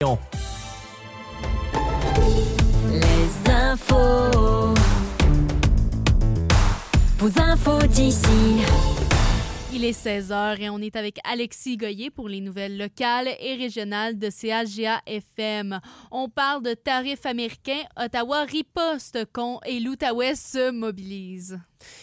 Les infos. Vos infos d'ici. Il est 16h et on est avec Alexis Goyer pour les nouvelles locales et régionales de CHGA-FM. On parle de tarifs américains. Ottawa riposte et l'Outaouais se mobilise.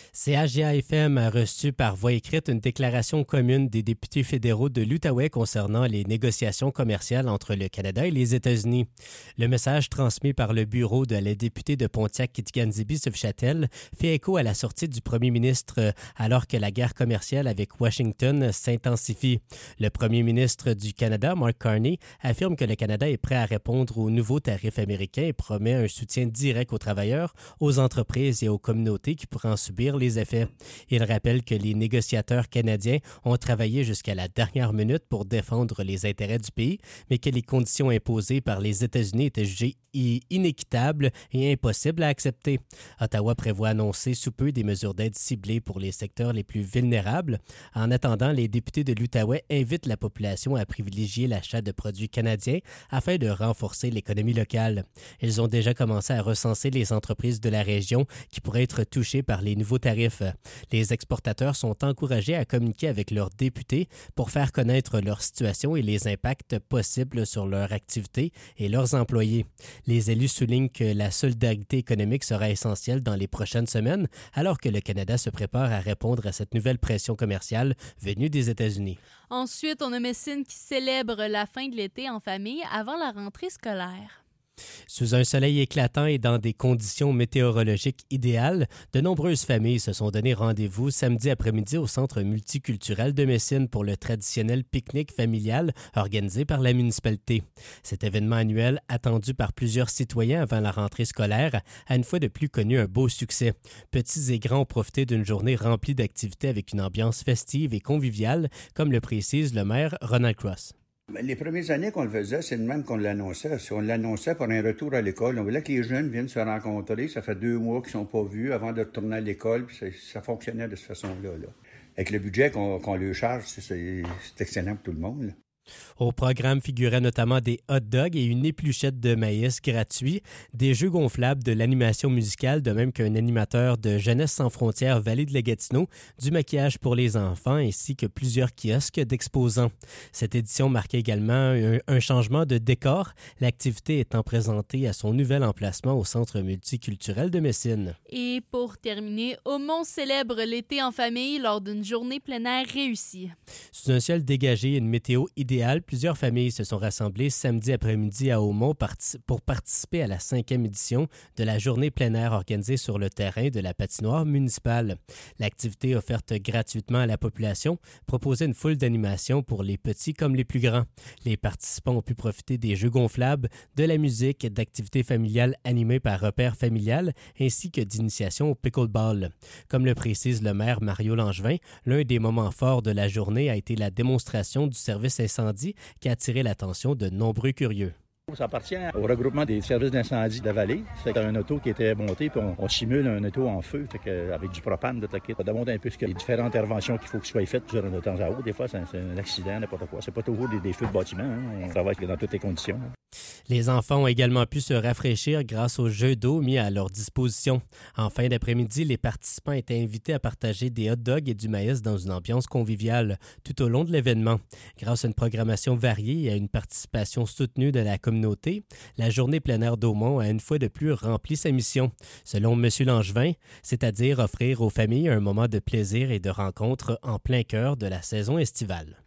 CHGA-FM a reçu par voie écrite une déclaration commune des députés fédéraux de l'Outaouais concernant les négociations commerciales entre le Canada et les États-Unis. Le message transmis par le bureau de la députée de Pontiac-Kitikanizibi-Soufchâtel fait écho à la sortie du premier ministre alors que la guerre commerciale avec Washington s'intensifie. Le premier ministre du Canada, Mark Carney, affirme que le Canada est prêt à répondre aux nouveaux tarifs américains et promet un soutien direct aux travailleurs, aux entreprises et aux communautés qui pourraient en subir les effets. Il rappelle que les négociateurs canadiens ont travaillé jusqu'à la dernière minute pour défendre les intérêts du pays, mais que les conditions imposées par les États-Unis étaient jugées inéquitables et impossibles à accepter. Ottawa prévoit annoncer sous peu des mesures d'aide ciblées pour les secteurs les plus vulnérables. En attendant, les députés de l'Outaouais invitent la population à privilégier l'achat de produits canadiens afin de renforcer l'économie locale. Ils ont déjà commencé à recenser les entreprises de la région qui pourraient être touchées par les nouveaux tarifs. Les exportateurs sont encouragés à communiquer avec leurs députés pour faire connaître leur situation et les impacts possibles sur leur activité et leurs employés. Les élus soulignent que la solidarité économique sera essentielle dans les prochaines semaines, alors que le Canada se prépare à répondre à cette nouvelle pression commerciale venue des États-Unis. Ensuite, on a Messine qui célèbre la fin de l'été en famille avant la rentrée scolaire. Sous un soleil éclatant et dans des conditions météorologiques idéales, de nombreuses familles se sont donné rendez-vous samedi après-midi au Centre multiculturel de Messine pour le traditionnel pique-nique familial organisé par la municipalité. Cet événement annuel, attendu par plusieurs citoyens avant la rentrée scolaire, a une fois de plus connu un beau succès. Petits et grands ont profité d'une journée remplie d'activités avec une ambiance festive et conviviale, comme le précise le maire Ronald Cross. Les premières années qu'on le faisait, c'est de même qu'on l'annonçait. Si on l'annonçait pour un retour à l'école, on voulait que les jeunes viennent se rencontrer. Ça fait 2 mois qu'ils ne sont pas vus avant de retourner à l'école. Puis ça fonctionnait de cette façon-là. Avec le budget qu'on leur charge, c'est excellent pour tout le monde. Au programme figuraient notamment des hot dogs et une épluchette de maïs gratuits, des jeux gonflables, de l'animation musicale, de même qu'un animateur de Jeunesse sans frontières Vallée de la Gatineau, du maquillage pour les enfants ainsi que plusieurs kiosques d'exposants. Cette édition marquait également un changement de décor, l'activité étant présentée à son nouvel emplacement au Centre multiculturel de Messine. Et pour terminer, Aumont célèbre l'été en famille lors d'une journée plein air réussie. Sous un ciel dégagé et une météo idéale, plusieurs familles se sont rassemblées samedi après-midi à Aumont pour participer à la 5e édition de la journée plein air organisée sur le terrain de la patinoire municipale. L'activité offerte gratuitement à la population proposait une foule d'animations pour les petits comme les plus grands. Les participants ont pu profiter des jeux gonflables, de la musique, d'activités familiales animées par Repère familial ainsi que d'initiation au pickleball. Comme le précise le maire Mario Langevin, l'un des moments forts de la journée a été la démonstration du service incendie qui a attiré l'attention de nombreux curieux. Ça appartient au regroupement des services d'incendie de la vallée. C'est un auto qui était monté, puis on simule un auto en feu, avec du propane, ça démontre un peu les différentes interventions qu'il faut qu'ils soient faites de temps à autre. Des fois, c'est un accident, n'importe quoi. C'est pas toujours des feux de bâtiment. On travaille dans toutes les conditions. Les enfants ont également pu se rafraîchir grâce aux jeux d'eau mis à leur disposition. En fin d'après-midi, les participants étaient invités à partager des hot dogs et du maïs dans une ambiance conviviale tout au long de l'événement. Grâce à une programmation variée et à une participation soutenue de la communauté, la journée plein air d'Aumont a une fois de plus rempli sa mission, selon M. Langevin, c'est-à-dire offrir aux familles un moment de plaisir et de rencontre en plein cœur de la saison estivale.